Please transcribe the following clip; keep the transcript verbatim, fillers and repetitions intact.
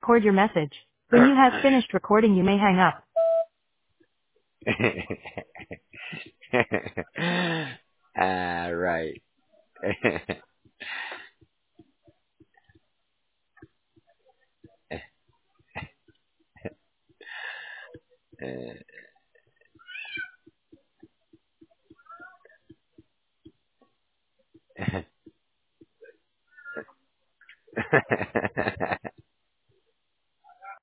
record your message. When you have finished recording, you may hang up. Ah, right.